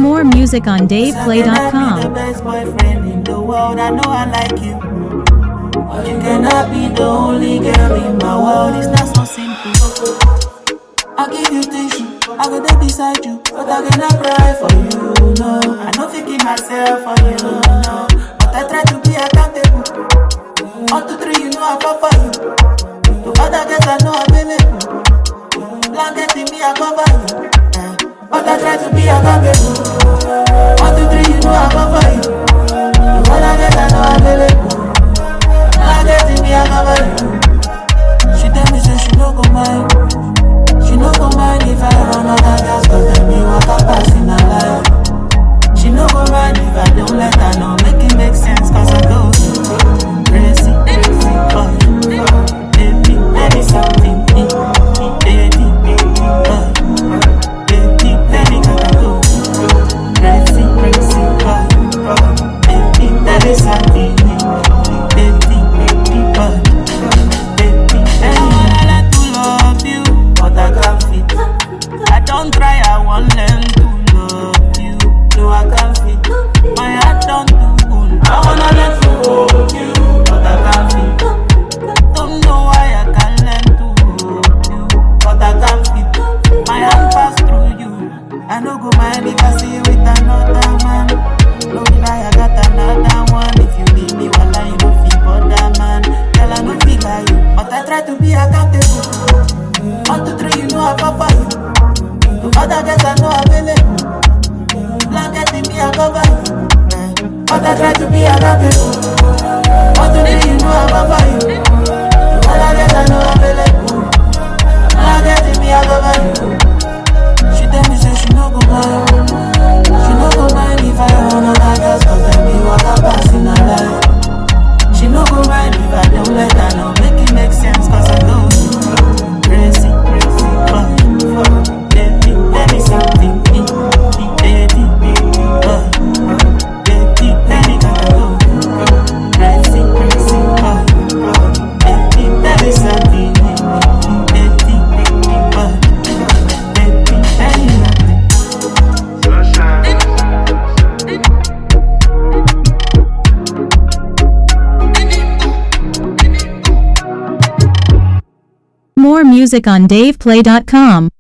More music on Cause I cannot be the DavePlay.com. best boyfriend in the world. I know I like you, but you cannot be the only girl in my world. It's not so simple. I give you tissue, I go there beside you, but I cannot cry for you. No, I don't think in myself for you. No, but I try to be accountable. 1, 2, 3, you know I fall for you. To other girls I know available. Blanket in me I cover you. But I try to be accountable. 1, 2, 3, you know I fall for you. To other girls I know available. Blanket in me I cover you. She tell me say she no go mind. She no go mind if I run other girls, cause them me walk up pass in her life. She no go mind if I don't let her know. Make it make sense, cause I go crazy, crazy, baby, baby, something, baby, baby, gotta go crazy, crazy, baby, baby, something, baby, I like to love you, but I can't fit. I don't try, I want them to love you. No, I can't fit. My heart don't do good. I wanna learn to hold you, but I can't fit. Don't know why I can't learn to hold you, but I can't fit. My hand pass through you. I no go mind if I see you with another man. No lie, I got another one. If you leave me, well, I no feel bother, man. Girl, I no feel like you, but I try to be accountable. 1, 2, 3, you know I fall for you. To other girls I know available. Blanket in me I cover you. But I try to be accountable. 1, 2, 3, you know I fall for you. To other girls I know available. Blanket in me I cover you. She tell me say she no go mind. She no go mind if I run other girls, cause them me walk up pass in her life. She no go mind if I don't let her know. Make it make sense, cause I go crazy, crazy, baby, baby, something, baby, baby, gotta go crazy, crazy, baby, baby, something, baby, More music on DavePlay.com.